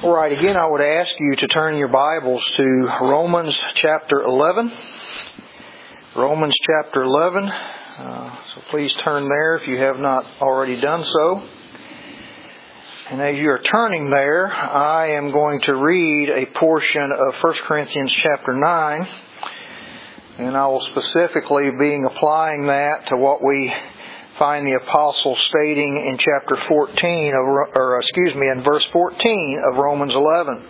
All right, again, I would ask you to turn your Bibles to Romans chapter 11. Romans chapter 11. So please turn there if you have not already done so. And as you are turning there, I am going to read a portion of 1 Corinthians chapter 9. And I will specifically be applying that to what we find the apostle stating in chapter 14 in verse 14 of Romans 11.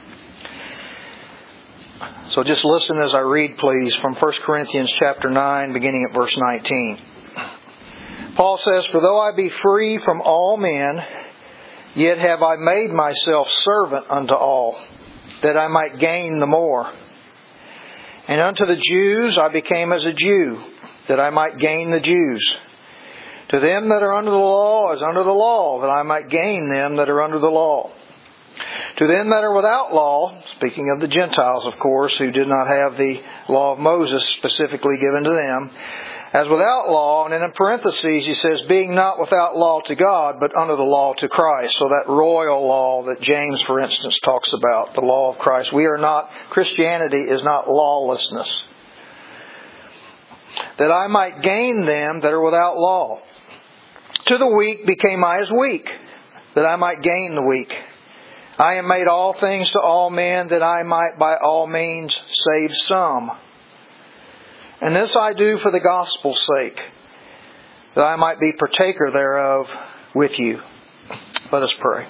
So just listen as I read, please, from 1 Corinthians chapter 9, beginning at verse 19. Paul says, "For though I be free from all men, yet have I made myself servant unto all, that I might gain the more. And unto the Jews I became as a Jew, that I might gain the Jews. To them that are under the law as under the law, that I might gain them that are under the law. To them that are without law," speaking of the Gentiles, of course, who did not have the law of Moses specifically given to them, "as without law," and then in parentheses he says, "being not without law to God, but under the law to Christ." So that royal law that James, for instance, talks about, the law of Christ. Christianity is not lawlessness. "That I might gain them that are without law. To the weak became I as weak, that I might gain the weak. I am made all things to all men, that I might by all means save some. And this I do for the gospel's sake, that I might be partaker thereof with you." Let us pray.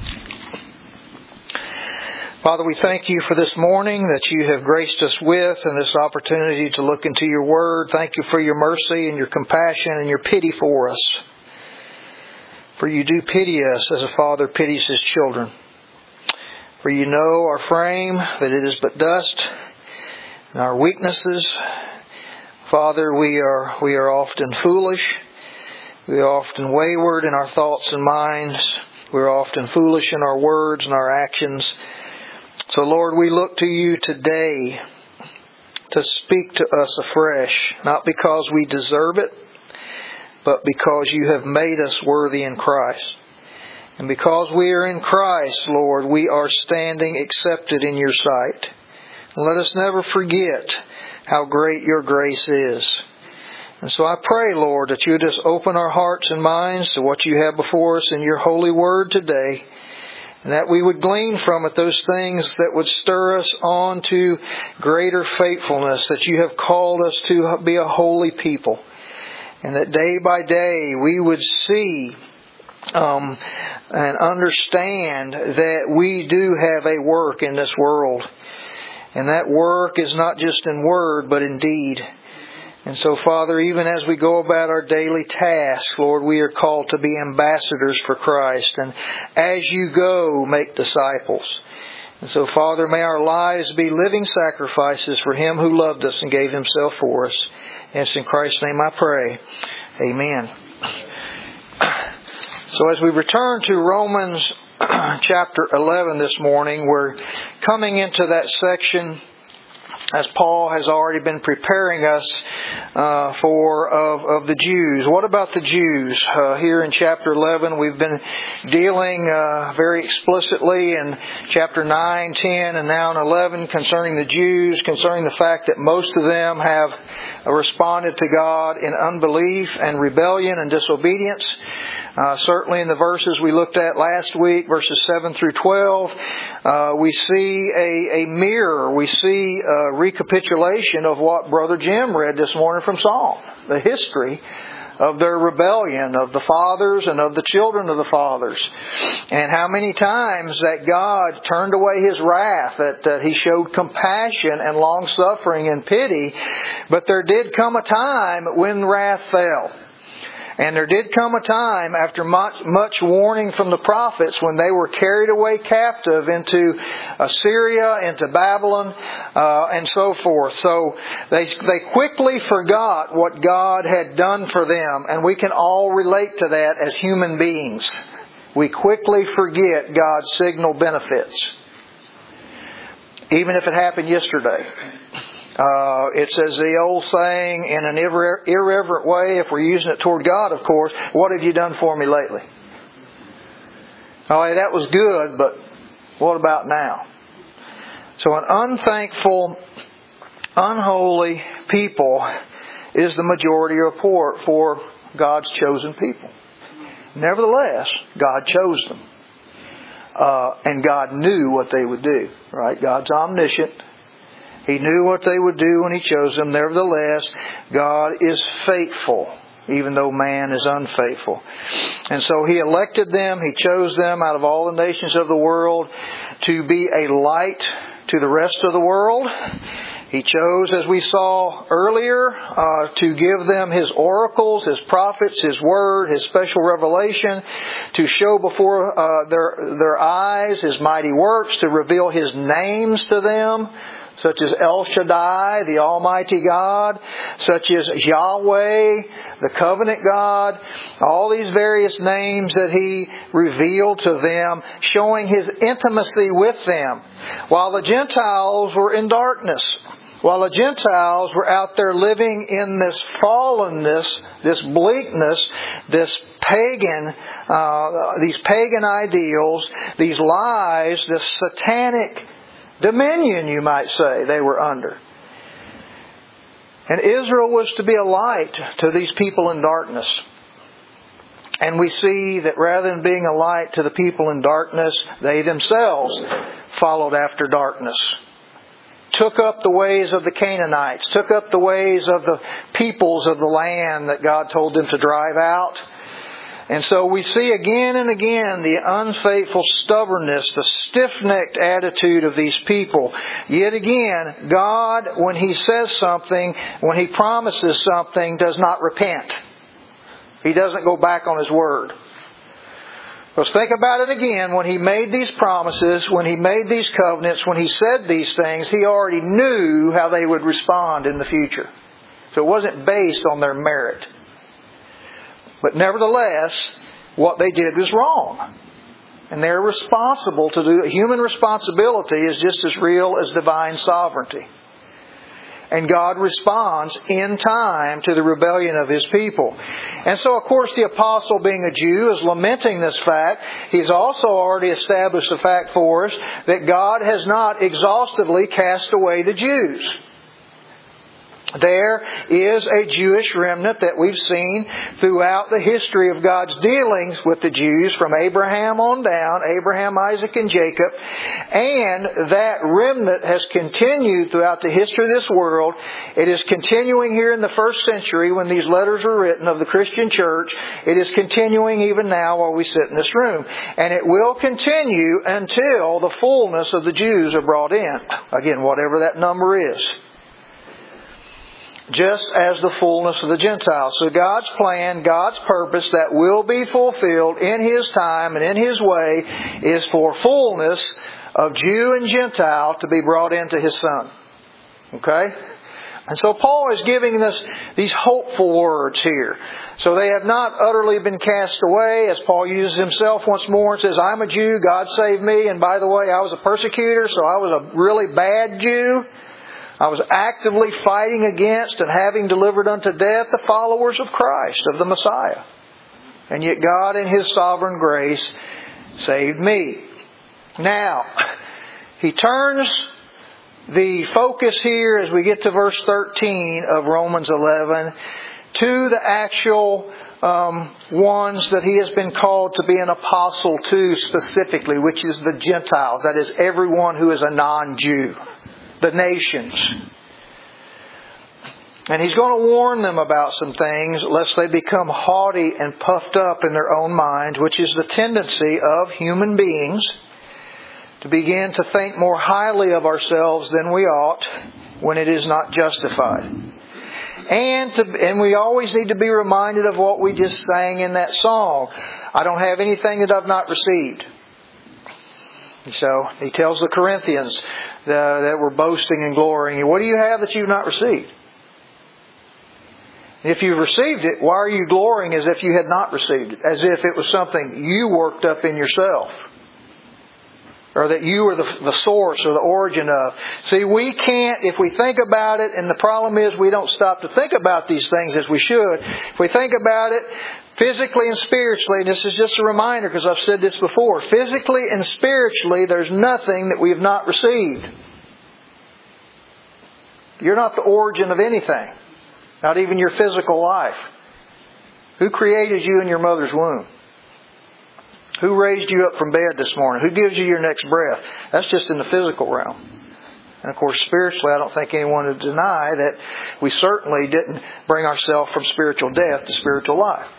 Father, we thank you for this morning that you have graced us with and this opportunity to look into your word. Thank you for your mercy and your compassion and your pity for us. For you do pity us as a father pities his children. For you know our frame, that it is but dust, and our weaknesses. Father, we are often foolish. We are often wayward in our thoughts and minds. We are often foolish in our words and our actions. So Lord, we look to you today to speak to us afresh, not because we deserve it, but because you have made us worthy in Christ. And because we are in Christ, Lord, we are standing accepted in your sight. And let us never forget how great your grace is. And so I pray, Lord, that you just open our hearts and minds to what you have before us in your holy word today, and that we would glean from it those things that would stir us on to greater faithfulness, that you have called us to be a holy people. And that day by day we would see and understand that we do have a work in this world. And that work is not just in word, but in deed. And so, Father, even as we go about our daily tasks, Lord, we are called to be ambassadors for Christ. And as you go, make disciples. And so, Father, may our lives be living sacrifices for Him who loved us and gave Himself for us. And it's in Christ's name I pray. Amen. So as we return to Romans chapter 11 this morning, we're coming into that section as Paul has already been preparing us for of the Jews. What about the Jews? Here in chapter 11, we've been dealing very explicitly in chapter 9, 10, and now in 11 concerning the Jews, concerning the fact that most of them have responded to God in unbelief and rebellion and disobedience. Certainly in the verses we looked at last week, verses 7 through 12, we see a mirror. We see a recapitulation of what Brother Jim read this morning from Psalm. The history of their rebellion, of the fathers and of the children of the fathers. And how many times that God turned away His wrath, that He showed compassion and long-suffering and pity. But there did come a time when wrath fell. And there did come a time after much warning from the prophets when they were carried away captive into Assyria, into Babylon, and so forth. So they quickly forgot what God had done for them. And we can all relate to that as human beings. We quickly forget God's signal benefits, even if it happened yesterday. It's as the old saying in an irreverent way, if we're using it toward God, of course, "What have you done for me lately?" Oh, that was good, but What about now? So an unthankful, unholy people is the majority report for God's chosen people. Nevertheless, God chose them. And God knew what they would do. Right? God's omniscient. He knew what they would do when He chose them. Nevertheless, God is faithful, even though man is unfaithful. And so He elected them. He chose them out of all the nations of the world to be a light to the rest of the world. He chose, as we saw earlier, to give them His oracles, His prophets, His word, His special revelation, to show before their eyes His mighty works, to reveal His names to them, such as El Shaddai, the Almighty God, such as Yahweh, the Covenant God, all these various names that He revealed to them, showing His intimacy with them, while the Gentiles were in darkness. While the Gentiles were out there living in this fallenness, this bleakness, this pagan, these pagan ideals, these lies, this satanic dominion, you might say, they were under. And Israel was to be a light to these people in darkness. And we see that rather than being a light to the people in darkness, they themselves followed after darkness. Took up the ways of the Canaanites, took up the ways of the peoples of the land that God told them to drive out. And so we see again and again the unfaithful stubbornness, the stiff-necked attitude of these people. Yet again, God, when He says something, when He promises something, does not repent. He doesn't go back on His word. Let's think about it again. When He made these promises, when He made these covenants, when He said these things, He already knew how they would respond in the future. So it wasn't based on their merit. But nevertheless, what they did was wrong. And they're responsible to do it. Human responsibility is just as real as divine sovereignty. And God responds in time to the rebellion of His people. And so, of course, the apostle, being a Jew, is lamenting this fact. He's also already established the fact for us that God has not exhaustively cast away the Jews. There is a Jewish remnant that we've seen throughout the history of God's dealings with the Jews from Abraham on down, Abraham, Isaac, and Jacob. And that remnant has continued throughout the history of this world. It is continuing here in the first century when these letters were written of the Christian church. It is continuing even now while we sit in this room. And it will continue until the fullness of the Jews are brought in. Again, whatever that number is. Just as the fullness of the Gentiles. So God's plan, God's purpose that will be fulfilled in His time and in His way is for fullness of Jew and Gentile to be brought into His Son. Okay? And so Paul is giving us these hopeful words here. So they have not utterly been cast away, as Paul uses himself once more and says, I'm a Jew, God saved me, and by the way, I was a persecutor, so I was a really bad Jew. I was actively fighting against and having delivered unto death the followers of Christ, of the Messiah. And yet God in His sovereign grace saved me. Now, he turns the focus here as we get to verse 13 of Romans 11 to the actual ones that he has been called to be an apostle to specifically, which is the Gentiles. That is everyone who is a non-Jew. The nations. And he's going to warn them about some things lest they become haughty and puffed up in their own minds, which is the tendency of human beings to begin to think more highly of ourselves than we ought when it is not justified. And we always need to be reminded of what we just sang in that song. I don't have anything that I've not received. So he tells the Corinthians that were boasting and glorying, what do you have that you've not received? If you've received it, why are you glorying as if you had not received it? As if it was something you worked up in yourself. or that you are the source or the origin of. See, we can't, if we think about it, and the problem is we don't stop to think about these things as we should. If we think about it physically and spiritually, and this is just a reminder because I've said this before, physically and spiritually there's nothing that we have not received. You're not the origin of anything. Not even your physical life. Who created you in your mother's womb? Who raised you up from bed this morning? Who gives you your next breath? That's just in the physical realm. And of course, spiritually, I don't think anyone would deny that we certainly didn't bring ourselves from spiritual death to spiritual life.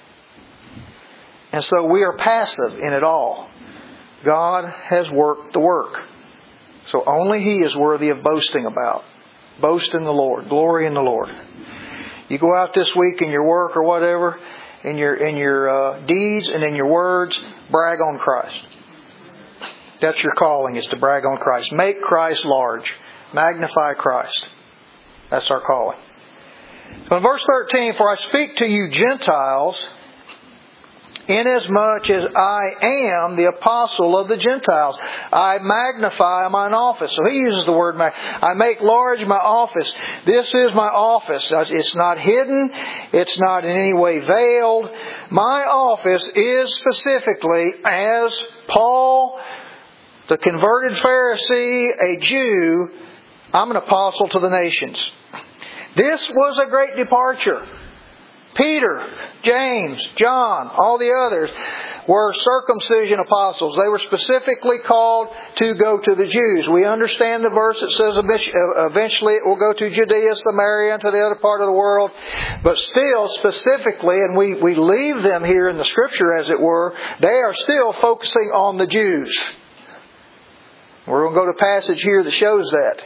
And so we are passive in it all. God has worked the work. So only He is worthy of boasting about. Boast in the Lord. Glory in the Lord. You go out this week in your work or whatever, in your deeds and in your words, brag on Christ. That's your calling, is to brag on Christ. Make Christ large. Magnify Christ. That's our calling. So in verse 13, for I speak to you Gentiles, inasmuch as I am the apostle of the Gentiles. I magnify mine office. So he uses the word I make large my office. This is my office. It's not hidden. It's not in any way veiled. My office is specifically as Paul, the converted Pharisee, a Jew, I'm an apostle to the nations. This was a great departure. Peter, James, John, all the others were circumcision apostles. They were specifically called to go to the Jews. We understand the verse that says eventually it will go to Judea, Samaria, and to the other part of the world. But still, specifically, and we leave them here in the Scripture as it were, they are still focusing on the Jews. We're going to go to a passage here that shows that.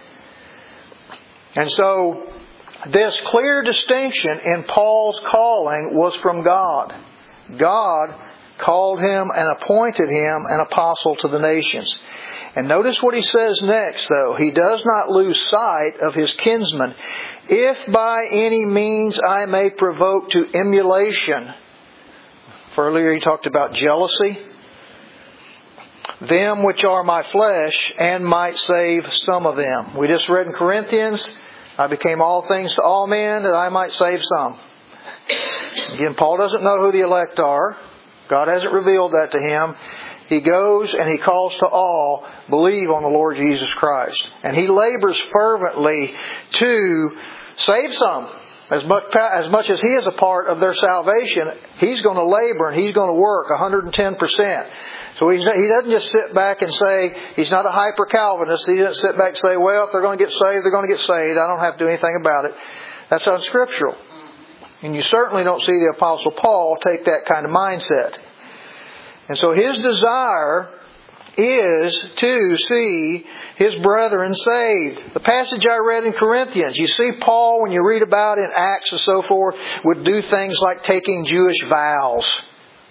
And so, this clear distinction in Paul's calling was from God. God called him and appointed him an apostle to the nations. And notice what he says next, though. He does not lose sight of his kinsmen. If by any means I may provoke to emulation. Earlier he talked about jealousy. Them which are my flesh, and might save some of them. We just read in Corinthians, I became all things to all men that I might save some. Again, Paul doesn't know who the elect are. God hasn't revealed that to him. He goes and he calls to all, believe on the Lord Jesus Christ. And he labors fervently to save some. As much as he is a part of their salvation, he's going to labor and he's going to work 110%. So he doesn't just sit back and say, he's not a hyper-Calvinist. He doesn't sit back and say, well, if they're going to get saved, they're going to get saved. I don't have to do anything about it. That's unscriptural. And you certainly don't see the Apostle Paul take that kind of mindset. And so his desire is to see his brethren saved. The passage I read in Corinthians, you see Paul, when you read about in Acts and so forth, would do things like taking Jewish vows.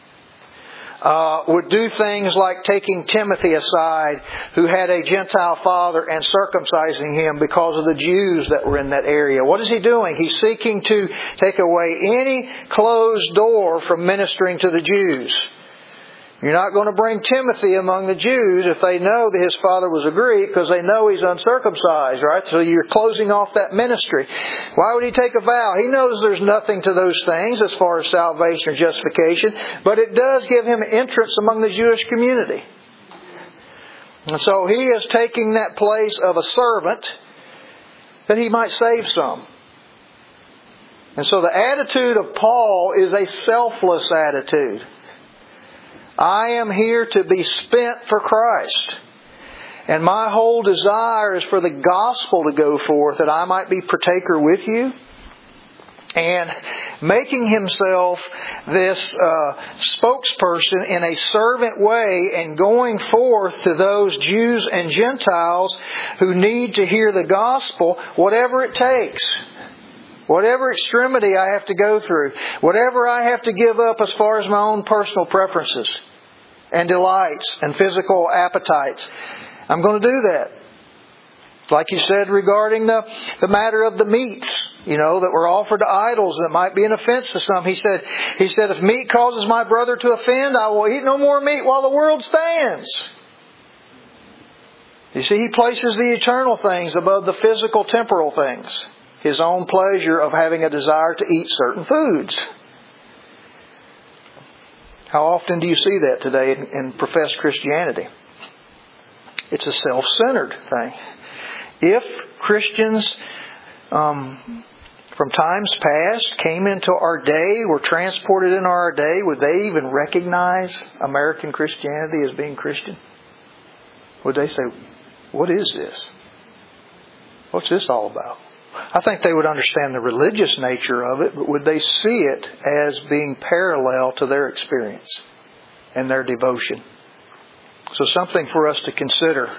Would do things like taking Timothy aside, who had a Gentile father, and circumcising him because of the Jews that were in that area. What is he doing? He's seeking to take away any closed door from ministering to the Jews. You're not going to bring Timothy among the Jews if they know that his father was a Greek, because they know he's uncircumcised, right? So you're closing off that ministry. Why would he take a vow? He knows there's nothing to those things as far as salvation or justification, but it does give him entrance among the Jewish community. And so he is taking that place of a servant that he might save some. And so the attitude of Paul is a selfless attitude. I am here to be spent for Christ. And my whole desire is for the gospel to go forth, that I might be partaker with you. And making himself this spokesperson in a servant way, and going forth to those Jews and Gentiles who need to hear the gospel, whatever it takes. Whatever extremity I have to go through. Whatever I have to give up as far as my own personal preferences and delights and physical appetites, I'm going to do that. Like you said regarding the matter of the meats, that were offered to idols that might be an offense to some. He said, if meat causes my brother to offend, I will eat no more meat while the world stands. You see, he places the eternal things above the physical, temporal things. His own pleasure of having a desire to eat certain foods. How often do you see that today in professed Christianity? It's a self-centered thing. If Christians from times past came into our day, were transported in our day, would they even recognize American Christianity as being Christian? Would they say, what is this? What's this all about? I think they would understand the religious nature of it, but would they see it as being parallel to their experience and their devotion? So something for us to consider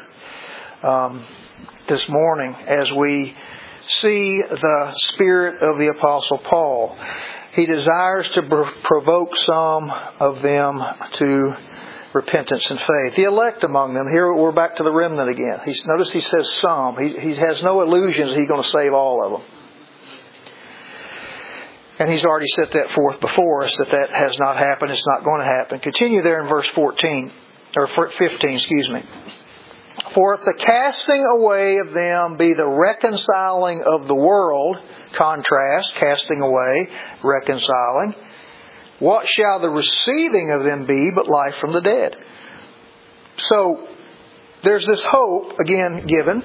this morning as we see the spirit of the Apostle Paul. He desires to provoke some of them to repentance and faith. The elect among them. Here we're back to the remnant again. Notice he says some. He has no illusions he's going to save all of them. And he's already set that forth before us that has not happened. It's not going to happen. Continue there in verse 15. For if the casting away of them be the reconciling of the world, contrast, casting away, reconciling, what shall the receiving of them be but life from the dead? So, there's this hope, again, given,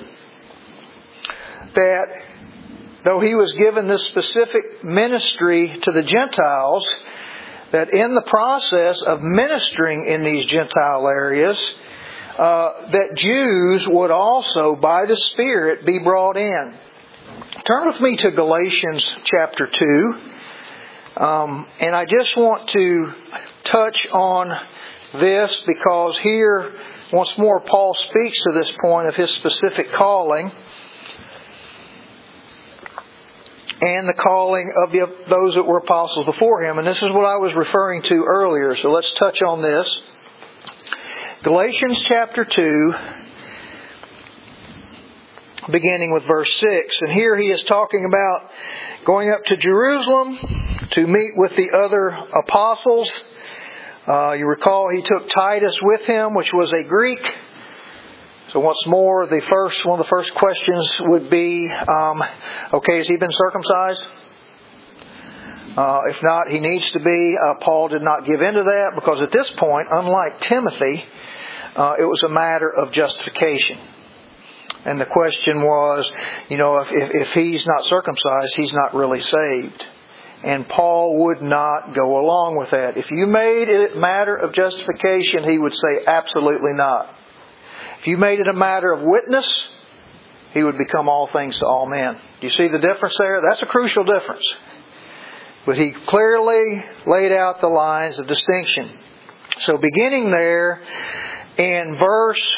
that though he was given this specific ministry to the Gentiles, that in the process of ministering in these Gentile areas, that Jews would also, by the Spirit, be brought in. Turn with me to Galatians chapter 2. And I just want to touch on this because here, once more, Paul speaks to this point of his specific calling and the calling of those that were apostles before him. And this is what I was referring to earlier. So let's touch on this. Galatians chapter 2, beginning with verse 6. And here he is talking about going up to Jerusalem to meet with the other apostles. You recall he took Titus with him, which was a Greek. So once more, one of the first questions would be, okay, has he been circumcised? If not, he needs to be. Paul did not give in to that because at this point, unlike Timothy, it was a matter of justification. And the question was, if he's not circumcised, he's not really saved. And Paul would not go along with that. If you made it a matter of justification, he would say absolutely not. If you made it a matter of witness, he would become all things to all men. Do you see the difference there? That's a crucial difference. But he clearly laid out the lines of distinction. So beginning there in verse,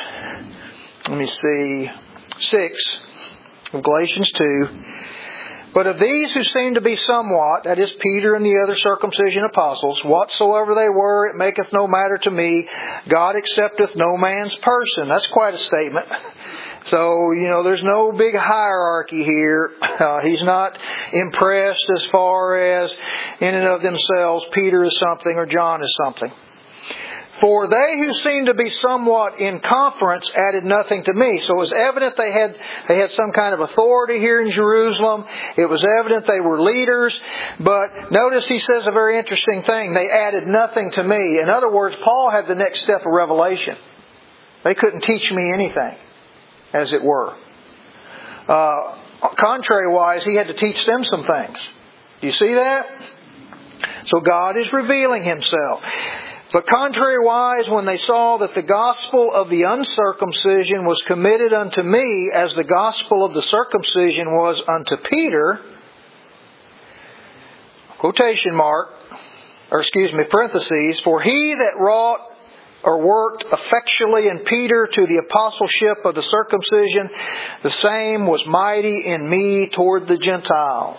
6 of Galatians 2. But of these who seem to be somewhat, that is Peter and the other circumcision apostles, whatsoever they were, it maketh no matter to me. God accepteth no man's person. That's quite a statement. So, there's no big hierarchy here. He's not impressed as far as in and of themselves Peter is something or John is something. For they who seemed to be somewhat in conference added nothing to me. So it was evident they had some kind of authority here in Jerusalem. It was evident they were leaders. But notice he says a very interesting thing. They added nothing to me. In other words, Paul had the next step of revelation. They couldn't teach me anything, as it were. Contrary-wise, he had to teach them some things. Do you see that? So God is revealing Himself. But contrary-wise, when they saw that the gospel of the uncircumcision was committed unto me as the gospel of the circumcision was unto Peter, parentheses, for he that wrought or worked effectually in Peter to the apostleship of the circumcision, the same was mighty in me toward the Gentiles.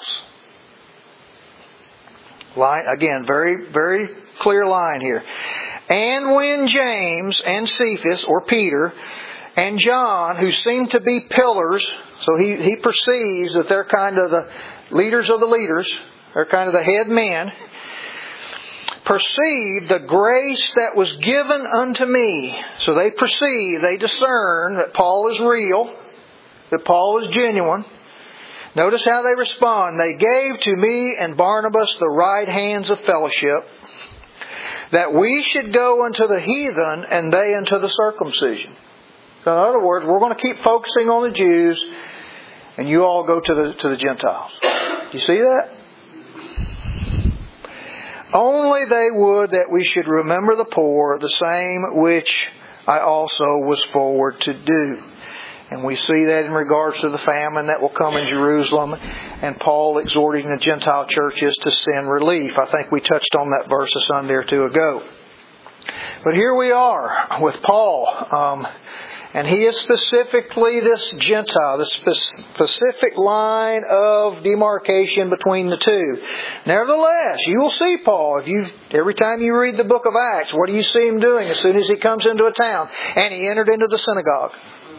Line, again, very, very clear line here. And when James and Cephas, or Peter, and John, who seem to be pillars, so he perceives that they're kind of the leaders of the leaders, they're kind of the head men. perceive the grace that was given unto me. So they perceive, they discern that Paul is real, that Paul is genuine. Notice how they respond. They gave to me and Barnabas the right hands of fellowship, that we should go unto the heathen and they unto the circumcision. So in other words, we're going to keep focusing on the Jews, and you all go to the Gentiles. Do you see that? Only they would that we should remember the poor, the same which I also was forward to do. And we see that in regards to the famine that will come in Jerusalem, and Paul exhorting the Gentile churches to send relief. I think we touched on that verse a Sunday or two ago. But here we are with Paul. And he is specifically this Gentile, this specific line of demarcation between the two. Nevertheless, you will see Paul, every time you read the book of Acts, what do you see him doing as soon as he comes into a town? And he entered into the synagogue.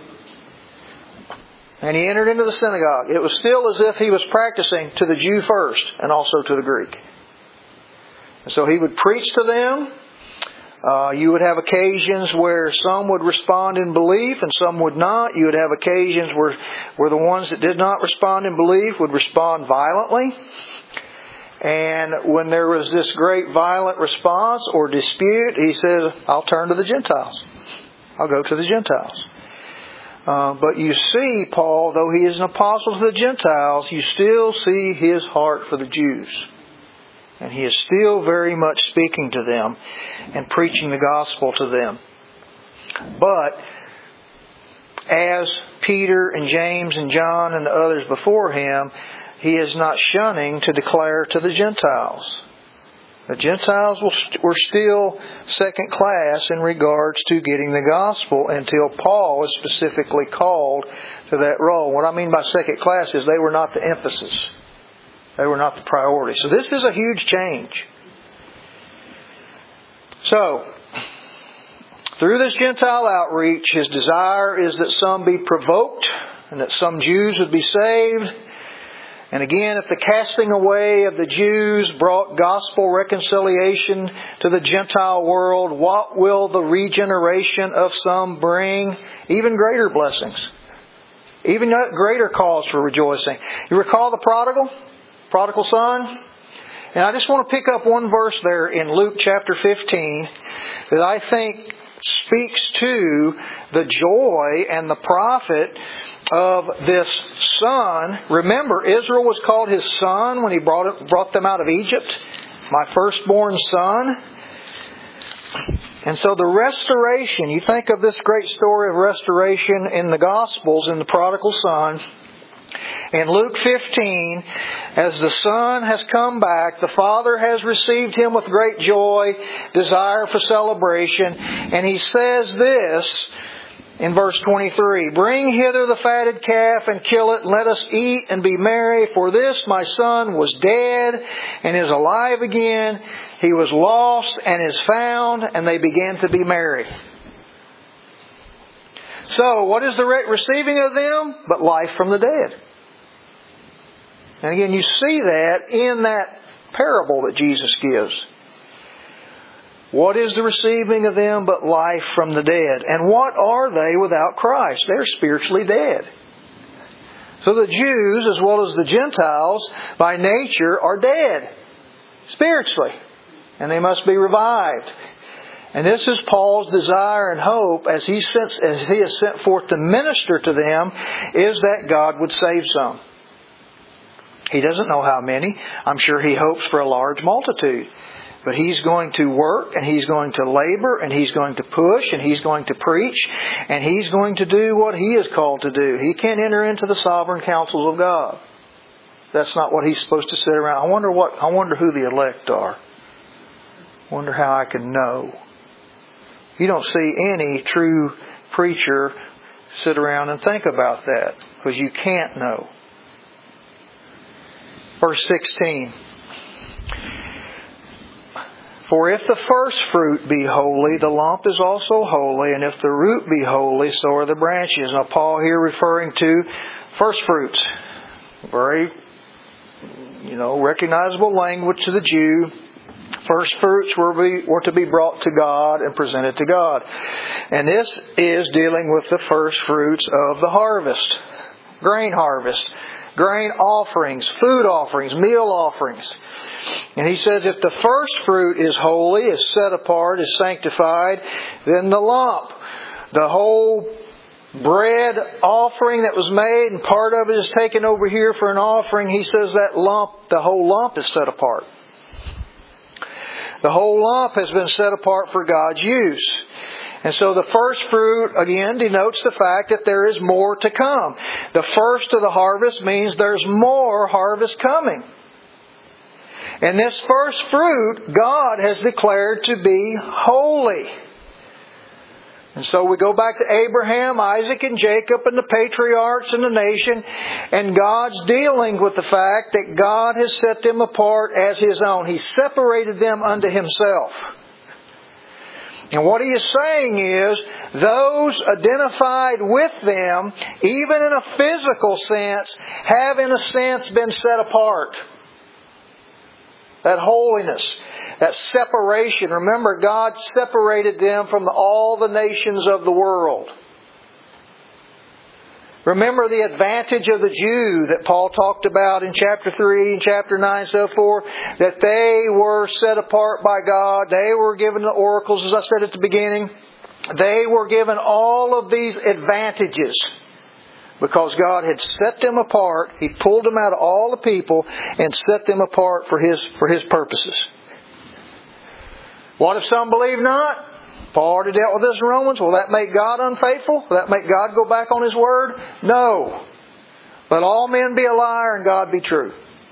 And he entered into the synagogue. It was still as if he was practicing to the Jew first and also to the Greek. And so he would preach to them. You would have occasions where some would respond in belief and some would not. You would have occasions where the ones that did not respond in belief would respond violently. And when there was this great violent response or dispute, he says, I'll turn to the Gentiles. I'll go to the Gentiles. But you see, Paul, though he is an apostle to the Gentiles, you still see his heart for the Jews. And he is still very much speaking to them and preaching the gospel to them. But as Peter and James and John and the others before him, he is not shunning to declare to the Gentiles. The Gentiles were still second class in regards to getting the gospel until Paul was specifically called to that role. What I mean by second class is they were not the emphasis. They were not the priority. So this is a huge change. So, through this Gentile outreach, his desire is that some be provoked and that some Jews would be saved. And again, if the casting away of the Jews brought gospel reconciliation to the Gentile world, what will the regeneration of some bring? Even greater blessings. Even greater cause for rejoicing. You recall the prodigal son? And I just want to pick up one verse there in Luke chapter 15 that I think speaks to the joy and the profit of this son. Remember, Israel was called his son when he brought them out of Egypt. My firstborn son. And so the restoration, you think of this great story of restoration in the Gospels in the prodigal son. In Luke 15, as the son has come back, the father has received him with great joy, desire for celebration, and he says this in verse 23, Bring hither the fatted calf and kill it, and let us eat and be merry, for this my son was dead and is alive again. He was lost and is found, and they began to be merry. So, what is the receiving of them? But life from the dead. And again, you see that in that parable that Jesus gives. What is the receiving of them but life from the dead? And what are they without Christ? They're spiritually dead. So the Jews, as well as the Gentiles, by nature are dead. Spiritually. And they must be revived. And this is Paul's desire and hope as he is sent forth to minister to them, is that God would save some. He doesn't know how many. I'm sure he hopes for a large multitude. But he's going to work, and he's going to labor, and he's going to push, and he's going to preach, and he's going to do what he is called to do. He can't enter into the sovereign counsels of God. That's not what he's supposed to sit around. I wonder who the elect are. I wonder how I can know. You don't see any true preacher sit around and think about that, because you can't know. Verse 16. For if the first fruit be holy, the lump is also holy, and if the root be holy, so are the branches. Now Paul here referring to first fruits. Very, recognizable language to the Jew. First fruits were to be brought to God and presented to God. And this is dealing with the first fruits of the harvest. Grain harvest. Grain offerings, food offerings, meal offerings. And he says if the first fruit is holy, is set apart, is sanctified, then the lump, the whole bread offering that was made and part of it is taken over here for an offering, he says that lump, the whole lump is set apart. The whole lump has been set apart for God's use. And so the first fruit, again, denotes the fact that there is more to come. The first of the harvest means there's more harvest coming. And this first fruit, God has declared to be holy. And so we go back to Abraham, Isaac, and Jacob, and the patriarchs and the nation, and God's dealing with the fact that God has set them apart as His own. He separated them unto Himself. And what He is saying is, those identified with them, even in a physical sense, have in a sense been set apart. That holiness, that separation. Remember, God separated them from all the nations of the world. Remember the advantage of the Jew that Paul talked about in chapter 3 and chapter 9 and so forth. That they were set apart by God. They were given the oracles, as I said at the beginning. They were given all of these advantages. Because God had set them apart. He pulled them out of all the people and set them apart for His purposes. What if some believe not? Paul already dealt with this in Romans. Will that make God unfaithful? Will that make God go back on His word? No. Let all men be a liar and God be true.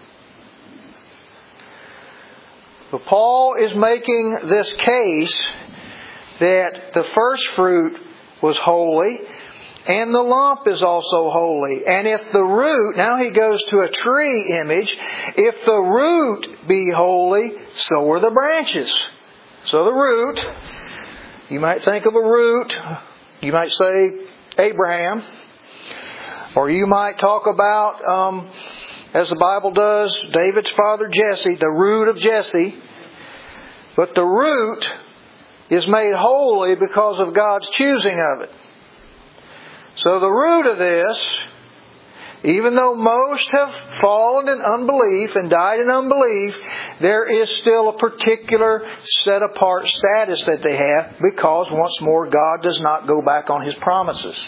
So Paul is making this case that the first fruit was holy. And the lump is also holy. And if the root, now he goes to a tree image, if the root be holy, so are the branches. So the root, you might think of a root, you might say Abraham, or you might talk about, as the Bible does, David's father Jesse, the root of Jesse. But the root is made holy because of God's choosing of it. So the root of this, even though most have fallen in unbelief and died in unbelief, there is still a particular set apart status that they have because, once more, God does not go back on His promises.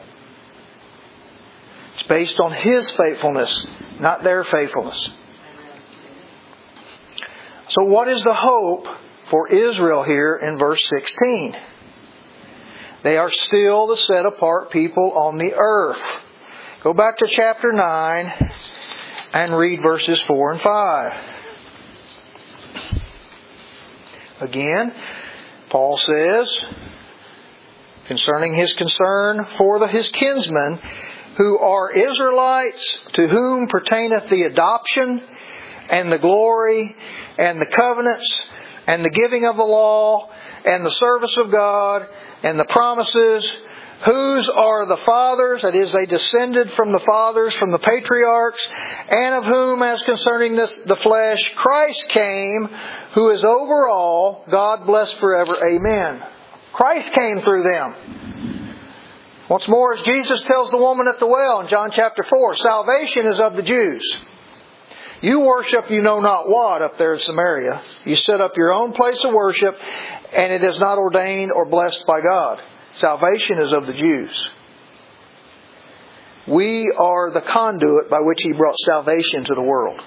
It's based on His faithfulness, not their faithfulness. So what is the hope for Israel here in verse 16? They are still the set apart people on the earth. Go back to chapter 9 and read verses 4 and 5. Again, Paul says, concerning his concern for his kinsmen, who are Israelites, to whom pertaineth the adoption and the glory and the covenants and the giving of the law and the service of God and the promises, whose are the fathers, that is, they descended from the fathers, from the patriarchs, and of whom, as concerning the flesh, Christ came, who is over all, God bless forever. Amen. Christ came through them. Once more, as Jesus tells the woman at the well in John chapter 4, salvation is of the Jews. You worship you know not what up there in Samaria. You set up your own place of worship, and it is not ordained or blessed by God. Salvation is of the Jews. We are the conduit by which He brought salvation to the world.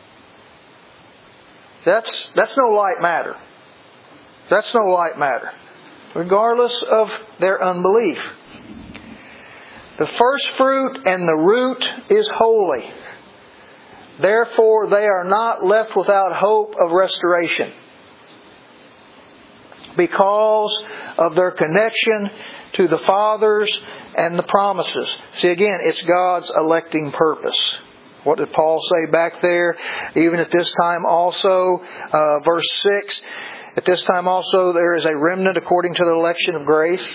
That's no light matter. That's no light matter. Regardless of their unbelief. The first fruit and the root is holy. Therefore, they are not left without hope of restoration, because of their connection to the fathers and the promises. See, again, it's God's electing purpose. What did Paul say back there? Even at this time also, verse 6, at this time also there is a remnant according to the election of grace.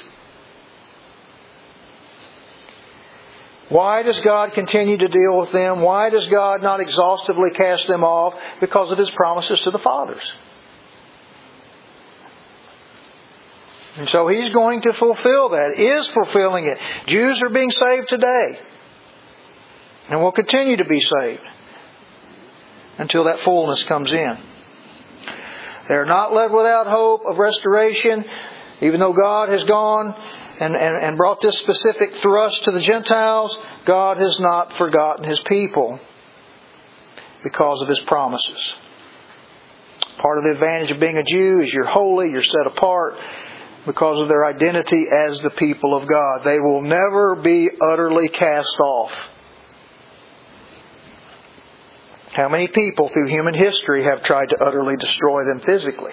Why does God continue to deal with them? Why does God not exhaustively cast them off? Because of His promises to the fathers. And so He's going to fulfill that, is fulfilling it. Jews are being saved today. And will continue to be saved until that fullness comes in. They are not left without hope of restoration, even though God has gone and brought this specific thrust to the Gentiles. God has not forgotten His people because of His promises. Part of the advantage of being a Jew is you're holy, you're set apart because of their identity as the people of God. They will never be utterly cast off. How many people through human history have tried to utterly destroy them physically?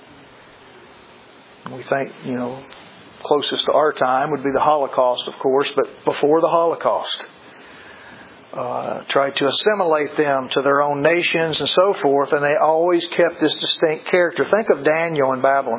We think, closest to our time would be the Holocaust, of course, but before the Holocaust. Tried to assimilate them to their own nations and so forth, and they always kept this distinct character. Think of Daniel in Babylon.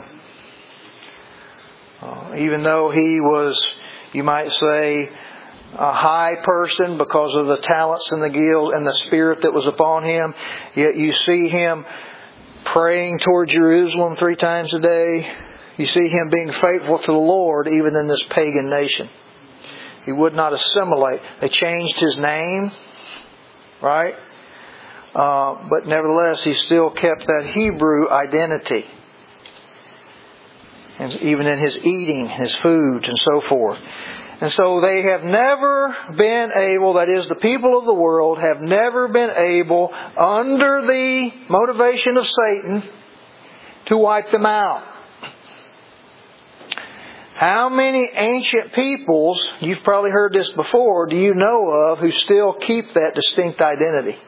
Even though he was, you might say, a high person because of the talents and the guild and the spirit that was upon him, yet you see him praying toward Jerusalem 3 times a day. You see him being faithful to the Lord even in this pagan nation. He would not assimilate. They changed his name, right? But nevertheless, he still kept that Hebrew identity. And even in his eating, his foods and so forth. And so they have never been able, that is, the people of the world have never been able, under the motivation of Satan, to wipe them out. How many ancient peoples, you've probably heard this before, do you know of who still keep that distinct identity?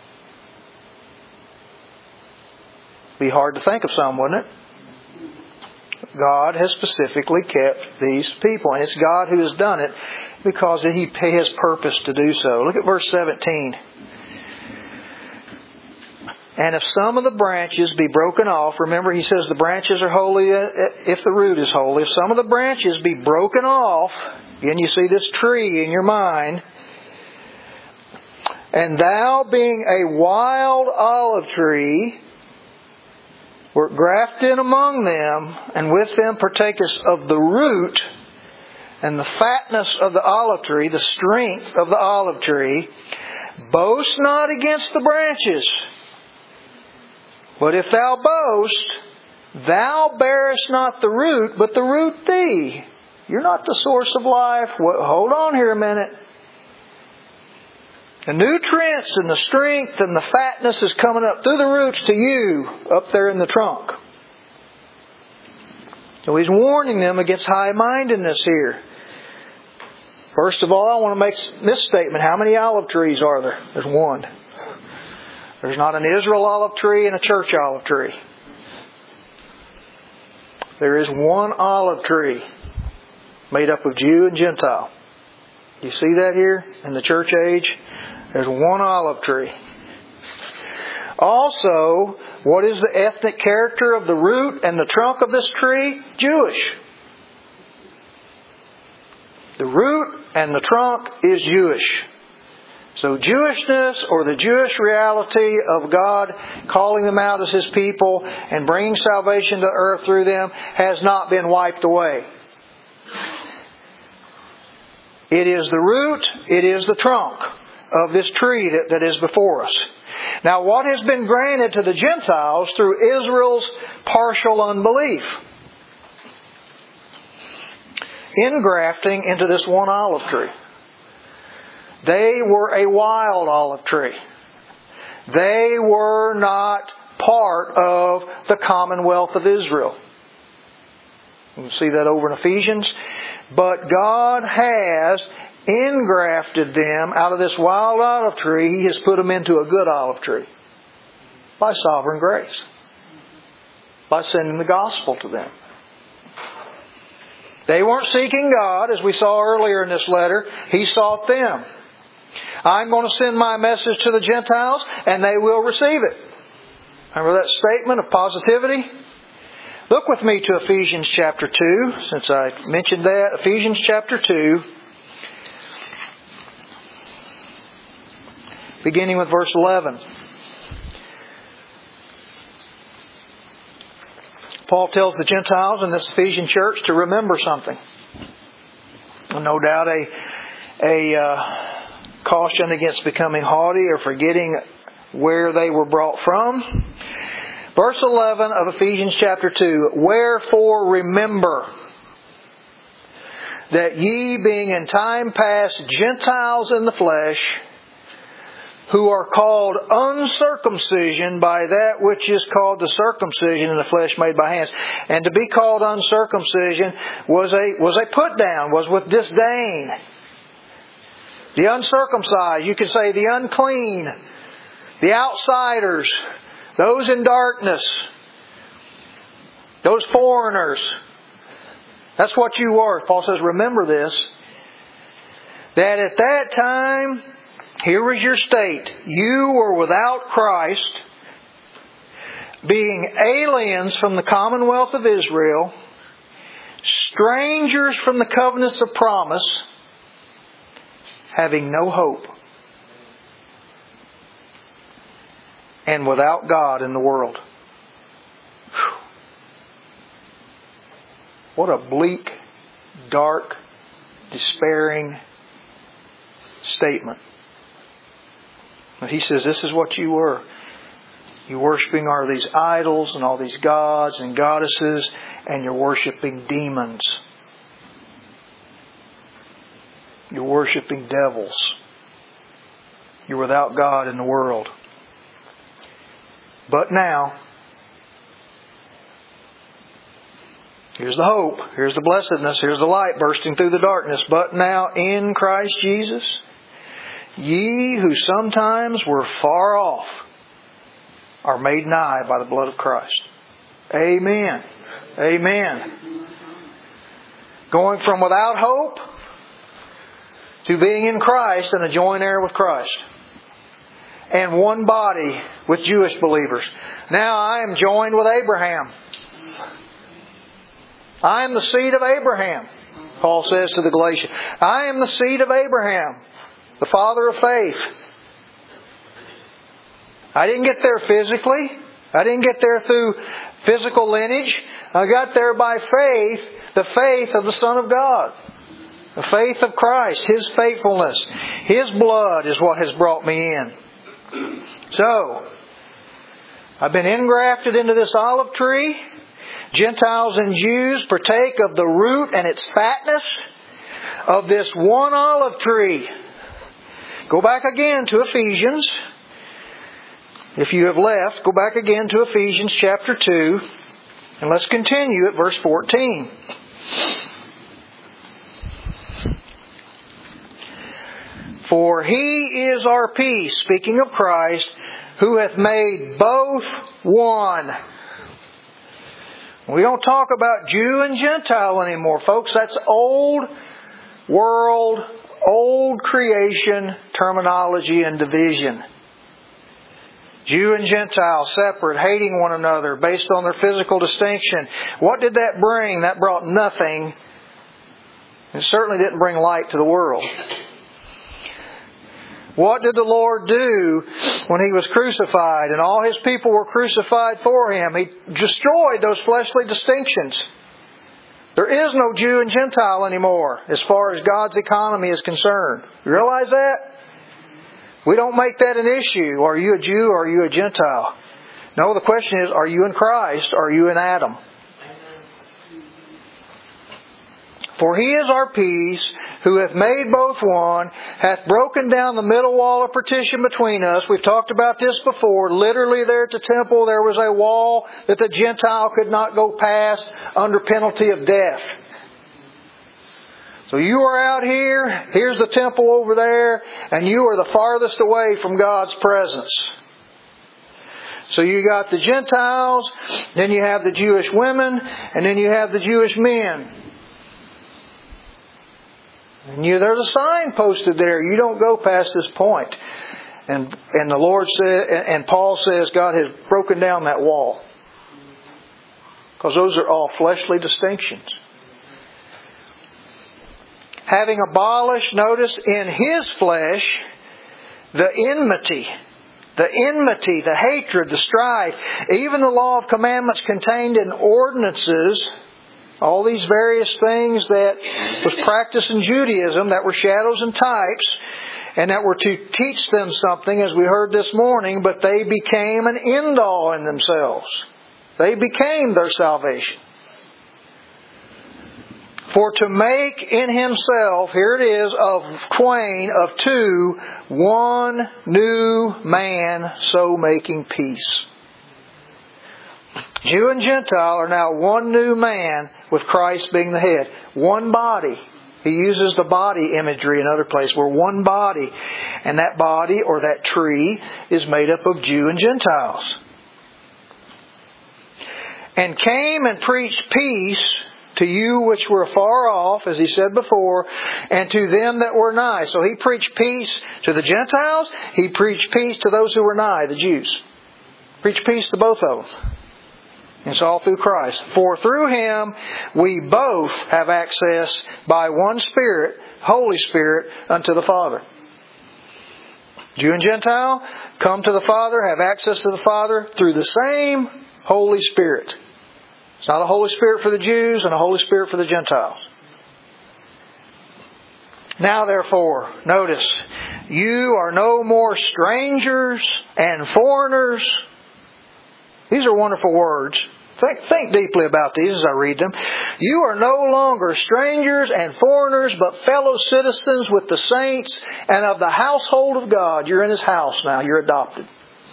Be hard to think of some, wouldn't it? God has specifically kept these people. And it's God who has done it because He has purpose to do so. Look at verse 17. And if some of the branches be broken off, remember He says the branches are holy if the root is holy. If some of the branches be broken off, again you see this tree in your mind, and thou being a wild olive tree, were grafted in among them, and with them partakest of the root and the fatness of the olive tree, the strength of the olive tree, boast not against the branches. But if thou boast, thou bearest not the root, but the root thee. You're not the source of life. Hold on here a minute. The nutrients and the strength and the fatness is coming up through the roots to you up there in the trunk. So He's warning them against high-mindedness here. First of all, I want to make this statement. How many olive trees are there? There's one. There's not an Israel olive tree and a church olive tree. There is one olive tree made up of Jew and Gentile. You see that here in the church age? There's one olive tree. Also, what is the ethnic character of the root and the trunk of this tree? Jewish. The root and the trunk is Jewish. So Jewishness, or the Jewish reality of God calling them out as His people and bringing salvation to earth through them, has not been wiped away. It is the root, it is the trunk of this tree that is before us. Now, what has been granted to the Gentiles through Israel's partial unbelief? Ingrafting into this one olive tree. They were a wild olive tree. They were not part of the commonwealth of Israel. You can see that over in Ephesians. But God has ingrafted them out of this wild olive tree. He has put them into a good olive tree. By sovereign grace. By sending the gospel to them. They weren't seeking God, as we saw earlier in this letter. He sought them. I'm going to send my message to the Gentiles, and they will receive it. Remember that statement of positivity? Look with me to Ephesians chapter 2, since I mentioned that. Ephesians chapter 2, beginning with verse 11. Paul tells the Gentiles in this Ephesian church to remember something. No doubt a caution against becoming haughty or forgetting where they were brought from. Verse 11 of Ephesians chapter 2, wherefore remember that ye being in time past Gentiles in the flesh, who are called uncircumcision by that which is called the circumcision in the flesh made by hands. And to be called uncircumcision was a put down, was with disdain. The uncircumcised, you could say the unclean, the outsiders, those in darkness, those foreigners. That's what you were. Paul says, remember this, that at that time, here was your state. You were without Christ, being aliens from the commonwealth of Israel, strangers from the covenants of promise, having no hope, and without God in the world. Whew. What a bleak, dark, despairing statement. But he says, this is what you were. You're worshiping all these idols and all these gods and goddesses, and you're worshiping demons. You're worshiping devils. You're without God in the world. But now, here's the hope, here's the blessedness, here's the light bursting through the darkness. But now in Christ Jesus, ye who sometimes were far off are made nigh by the blood of Christ. Amen. Amen. Going from without hope to being in Christ and a joint heir with Christ. And one body with Jewish believers. Now I am joined with Abraham. I am the seed of Abraham, Paul says to the Galatians. I am the seed of Abraham, the father of faith. I didn't get there physically. I didn't get there through physical lineage. I got there by faith, the faith of the Son of God. The faith of Christ, His faithfulness. His blood is what has brought me in. So, I've been engrafted into this olive tree. Gentiles and Jews partake of the root and its fatness of this one olive tree. Go back again to Ephesians. If you have left, go back again to Ephesians chapter 2. And let's continue at verse 14. For He is our peace, speaking of Christ, who hath made both one. We don't talk about Jew and Gentile anymore, folks. That's old world, old creation terminology and division. Jew and Gentile, separate, hating one another based on their physical distinction. What did that bring? That brought nothing. It certainly didn't bring light to the world. What did the Lord do when He was crucified and all His people were crucified for Him? He destroyed those fleshly distinctions. There is no Jew and Gentile anymore as far as God's economy is concerned. You realize that? We don't make that an issue. Are you a Jew or are you a Gentile? No, the question is, are you in Christ or are you in Adam? For He is our peace, who hath made both one, hath broken down the middle wall of partition between us. We've talked about this before. Literally there at the temple there was a wall that the Gentile could not go past under penalty of death. So you are out here, here's the temple over there, and you are the farthest away from God's presence. So you got the Gentiles, then you have the Jewish women, and then you have the Jewish men. And there's a sign posted there. You don't go past this point. And the Lord said, and Paul says, God has broken down that wall. Because those are all fleshly distinctions. Having abolished, notice, in His flesh, the enmity. the enmity, the hatred, the strife, even the law of commandments contained in ordinances, all these various things that was practiced in Judaism that were shadows and types, and that were to teach them something, as we heard this morning, but they became an end-all in themselves. They became their salvation. For to make in himself, here it is, of twain, of two, one new man, so making peace. Jew and Gentile are now one new man, with Christ being the head. One body. He uses the body imagery in other places. We're one body. And that body, or that tree, is made up of Jew and Gentiles. And came and preached peace to you which were far off, as he said before, and to them that were nigh. So he preached peace to the Gentiles. He preached peace to those who were nigh, the Jews. Preached peace to both of them. It's all through Christ. For through Him we both have access by one Spirit, Holy Spirit, unto the Father. Jew and Gentile come to the Father, have access to the Father through the same Holy Spirit. It's not a Holy Spirit for the Jews and a Holy Spirit for the Gentiles. Now therefore, notice, you are no more strangers and foreigners. These are wonderful words. Think deeply about these as I read them. You are no longer strangers and foreigners, but fellow citizens with the saints and of the household of God. You're in His house now. You're adopted.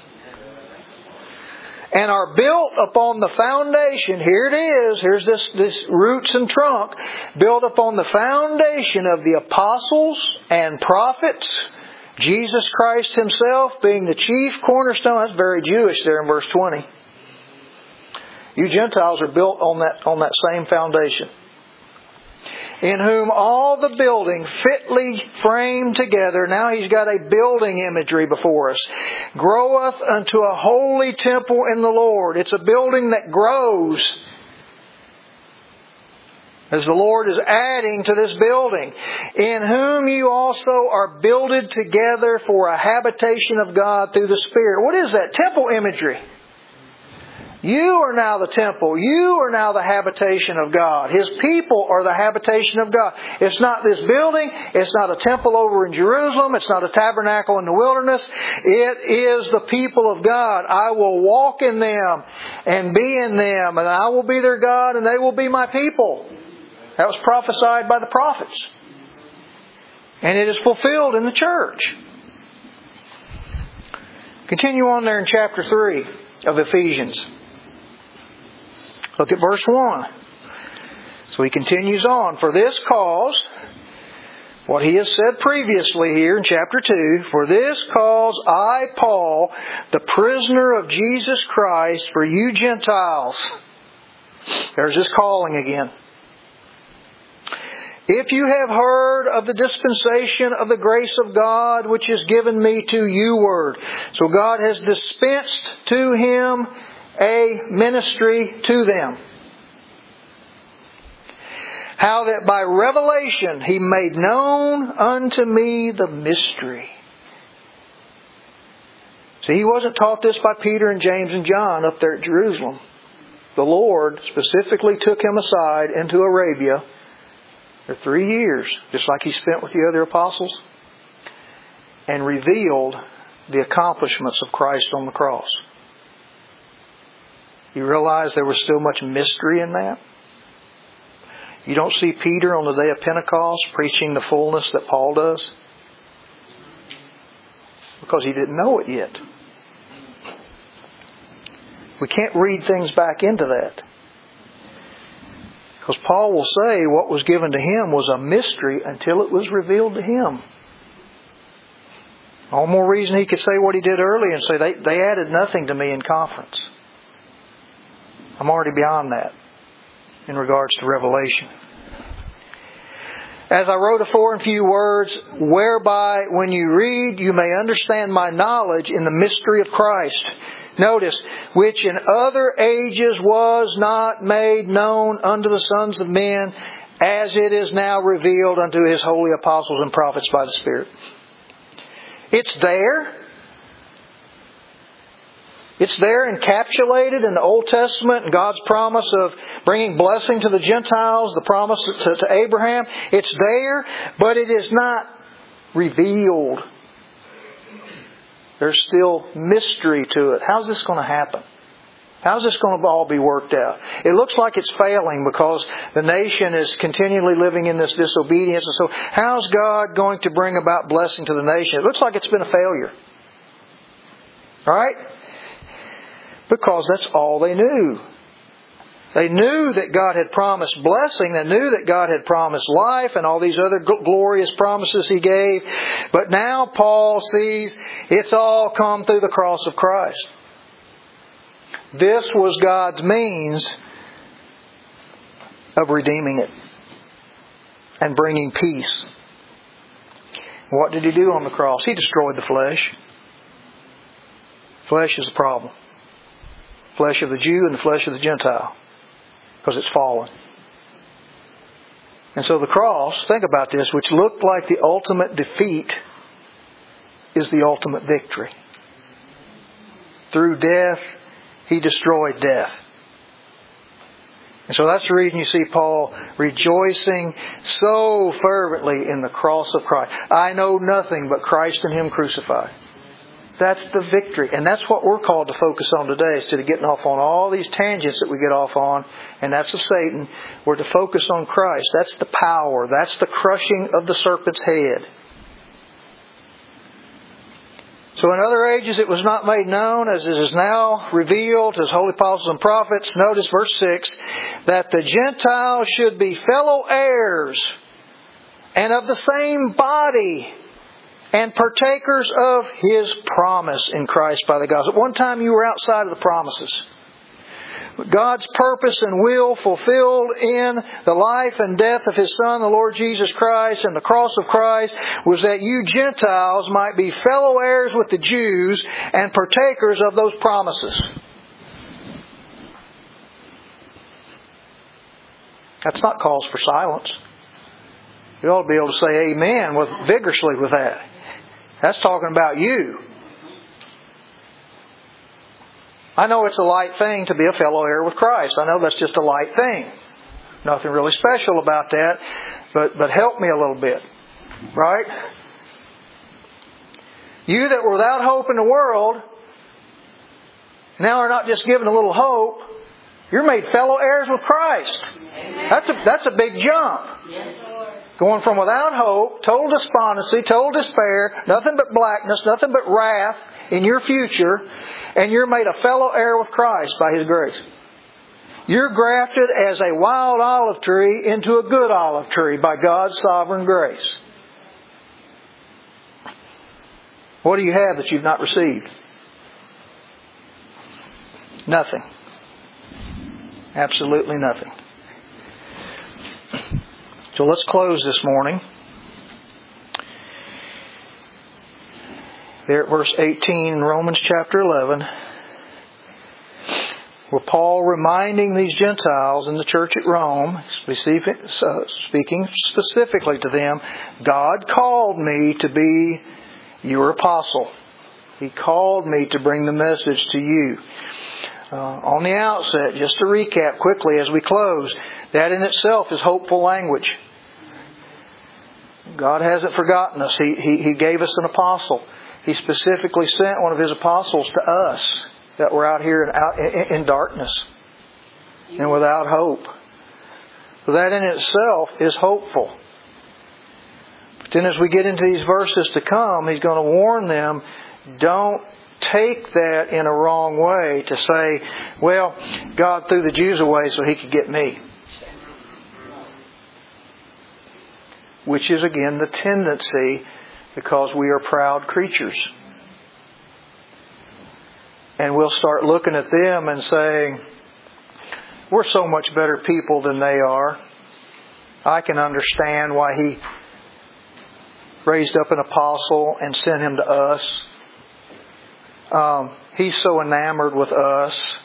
And are built upon the foundation. Here it is. Here's this roots and trunk. Built upon the foundation of the apostles and prophets. Jesus Christ Himself being the chief cornerstone. That's very Jewish there in verse 20. You Gentiles are built on that same foundation. In whom all the building fitly framed together, now he's got a building imagery before us, groweth unto a holy temple in the Lord. It's a building that grows as the Lord is adding to this building. In whom you also are builded together for a habitation of God through the Spirit. What is that? Temple imagery. You are now the temple. You are now the habitation of God. His people are the habitation of God. It's not this building. It's not a temple over in Jerusalem. It's not a tabernacle in the wilderness. It is the people of God. I will walk in them and be in them, and I will be their God, and they will be my people. That was prophesied by the prophets. And it is fulfilled in the church. Continue on there in chapter 3 of Ephesians. Look at verse 1. So he continues on. For this cause, what he has said previously here in chapter 2, for this cause I, Paul, the prisoner of Jesus Christ, for you Gentiles. There's this calling again. If you have heard of the dispensation of the grace of God, which is given me to you word. So God has dispensed to him a ministry to them. How that by revelation He made known unto me the mystery. See, he wasn't taught this by Peter and James and John up there at Jerusalem. The Lord specifically took him aside into Arabia for 3 years, just like He spent with the other apostles, and revealed the accomplishments of Christ on the cross. You realize there was still much mystery in that? You don't see Peter on the day of Pentecost preaching the fullness that Paul does? Because he didn't know it yet. We can't read things back into that. Because Paul will say what was given to him was a mystery until it was revealed to him. All more reason he could say what he did earlier and say, they added nothing to me in conference. I'm already beyond that in regards to revelation. As I wrote afore in few words, whereby when you read you may understand my knowledge in the mystery of Christ. Notice, which in other ages was not made known unto the sons of men, as it is now revealed unto His holy apostles and prophets by the Spirit. It's there. It's there encapsulated in the Old Testament and God's promise of bringing blessing to the Gentiles, the promise to Abraham. It's there, but it is not revealed. There's still mystery to it. How's this going to happen? How's this going to all be worked out? It looks like it's failing because the nation is continually living in this disobedience. And so how's God going to bring about blessing to the nation? It looks like it's been a failure. All right? Because that's all they knew. They knew that God had promised blessing. They knew that God had promised life and all these other glorious promises He gave. But now Paul sees it's all come through the cross of Christ. This was God's means of redeeming it and bringing peace. What did He do on the cross? He destroyed the flesh. Flesh is the problem. Flesh of the Jew and the flesh of the Gentile. Because it's fallen. And so the cross, think about this, which looked like the ultimate defeat, is the ultimate victory. Through death, He destroyed death. And so that's the reason you see Paul rejoicing so fervently in the cross of Christ. I know nothing but Christ and Him crucified. That's the victory. And that's what we're called to focus on today, instead of getting off on all these tangents that we get off on, and that's of Satan. We're to focus on Christ. That's the power. That's the crushing of the serpent's head. So in other ages it was not made known, as it is now revealed to His holy apostles and prophets. Notice verse 6, that the Gentiles should be fellow heirs and of the same body, and partakers of His promise in Christ by the gospel. At one time you were outside of the promises. God's purpose and will fulfilled in the life and death of His Son, the Lord Jesus Christ, and the cross of Christ, was that you Gentiles might be fellow heirs with the Jews and partakers of those promises. That's not cause for silence. You ought to be able to say amen vigorously with that. That's talking about you. I know it's a light thing to be a fellow heir with Christ. I know that's just a light thing. Nothing really special about that. But help me a little bit. Right? You that were without hope in the world, now are not just given a little hope. You're made fellow heirs with Christ. That's a big jump. Going from without hope, total despondency, total despair, nothing but blackness, nothing but wrath in your future, and you're made a fellow heir with Christ by His grace. You're grafted as a wild olive tree into a good olive tree by God's sovereign grace. What do you have that you've not received? Nothing. Absolutely nothing. So let's close this morning. There at verse 18 in Romans chapter 11, where Paul reminding these Gentiles in the church at Rome, speaking specifically to them, God called me to be your apostle. He called me to bring the message to you. On the outset, just to recap quickly as we close, that in itself is hopeful language. God hasn't forgotten us. He gave us an apostle. He specifically sent one of His apostles to us that were out here in darkness and without hope. So that in itself is hopeful. But then as we get into these verses to come, He's going to warn them, don't take that in a wrong way to say, well, God threw the Jews away so He could get me. Which is again the tendency, because we are proud creatures. And we'll start looking at them and saying, we're so much better people than they are. I can understand why He raised up an apostle and sent him to us. He's so enamored with us.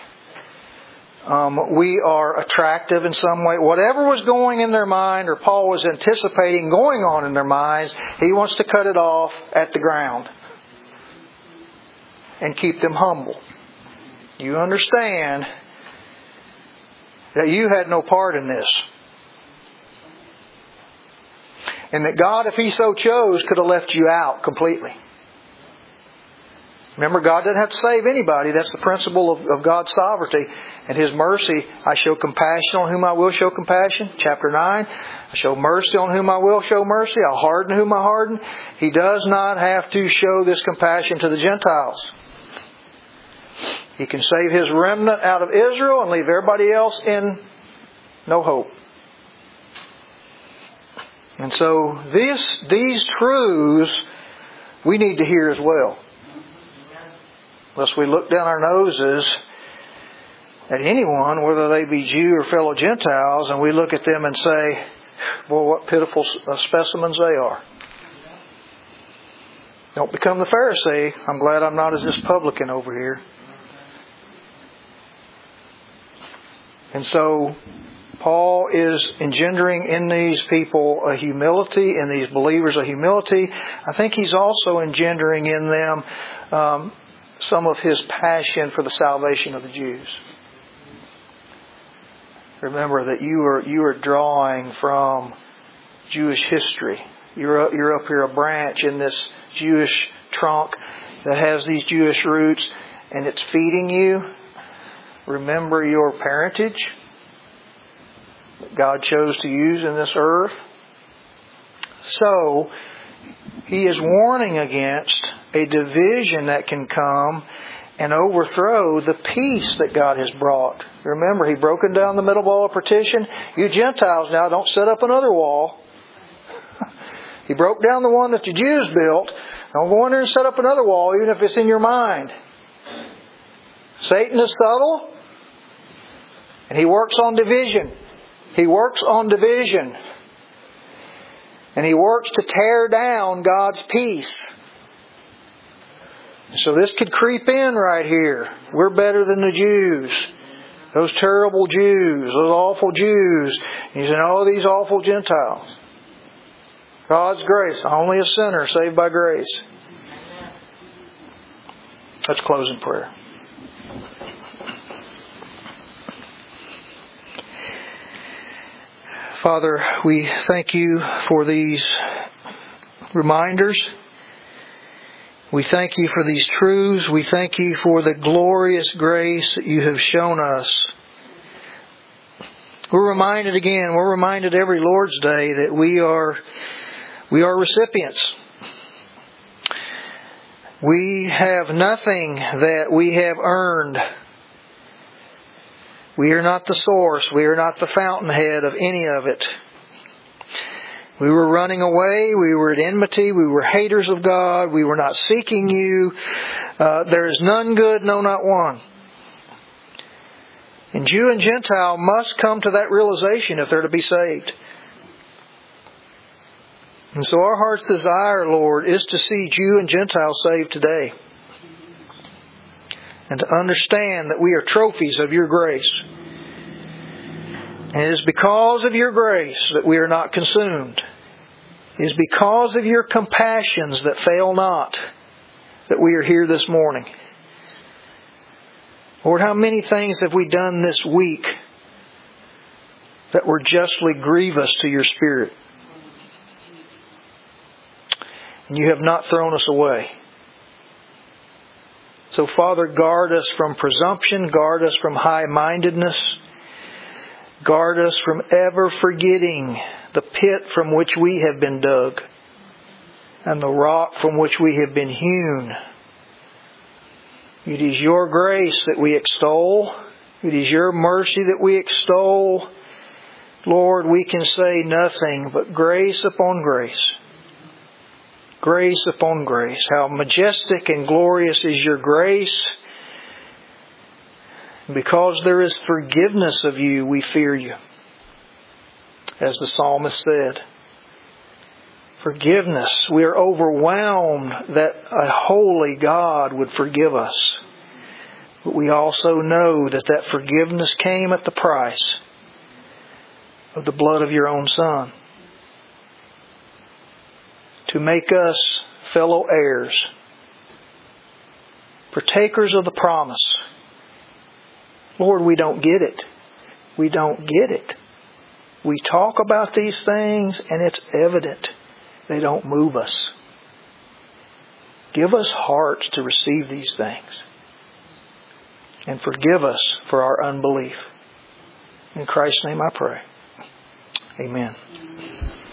We are attractive in some way. Whatever was going in their mind, or Paul was anticipating going on in their minds, he wants to cut it off at the ground and keep them humble. You understand that you had no part in this. And that God, if He so chose, could have left you out completely. Remember, God doesn't have to save anybody. That's the principle of God's sovereignty. And His mercy, I show compassion on whom I will show compassion. Chapter 9, I show mercy on whom I will show mercy. I'll harden whom I harden. He does not have to show this compassion to the Gentiles. He can save His remnant out of Israel and leave everybody else in no hope. And so these truths we need to hear as well. Lest we look down our noses at anyone, whether they be Jew or fellow Gentiles, and we look at them and say, boy, what pitiful specimens they are. Don't become the Pharisee. I'm glad I'm not as this publican over here. And so Paul is engendering in these people a humility, in these believers a humility. I think he's also engendering in them some of his passion for the salvation of the Jews. Remember that you are drawing from Jewish history. You're up here a branch in this Jewish trunk that has these Jewish roots, and it's feeding you. Remember your parentage that God chose to use in this earth. So, he is warning against a division that can come and overthrow the peace that God has brought. Remember, He broken down the middle wall of partition. You Gentiles now don't set up another wall. He broke down the one that the Jews built. Don't go in there and set up another wall, even if it's in your mind. Satan is subtle, and he works on division. He works on division. And he works to tear down God's peace. So this could creep in right here. We're better than the Jews. Those terrible Jews. Those awful Jews. And you say, oh, these awful Gentiles. God's grace. Only a sinner saved by grace. Let's close in prayer. Father, we thank You for these reminders. We thank You for these truths. We thank You for the glorious grace that You have shown us. We're reminded every Lord's Day that we are recipients. We have nothing that we have earned. We are not the source. We are not the fountainhead of any of it. We were running away. We were at enmity. We were haters of God. We were not seeking You. There is none good, no, not one. And Jew and Gentile must come to that realization if they're to be saved. And so our heart's desire, Lord, is to see Jew and Gentile saved today. And to understand that we are trophies of Your grace. And it is because of Your grace that we are not consumed. It is because of Your compassions that fail not that we are here this morning. Lord, how many things have we done this week that were justly grievous to Your Spirit? And You have not thrown us away. So, Father, guard us from presumption. Guard us from high-mindedness. Guard us from ever forgetting the pit from which we have been dug and the rock from which we have been hewn. It is Your grace that we extol. It is Your mercy that we extol. Lord, we can say nothing but grace upon grace. Grace upon grace. How majestic and glorious is Your grace. Because there is forgiveness of You, we fear You. As the psalmist said. Forgiveness. We are overwhelmed that a holy God would forgive us. But we also know that that forgiveness came at the price of the blood of Your own Son. To make us fellow heirs, partakers of the promise, Lord, we don't get it. We don't get it. We talk about these things and it's evident they don't move us. Give us hearts to receive these things. And forgive us for our unbelief. In Christ's name I pray. Amen.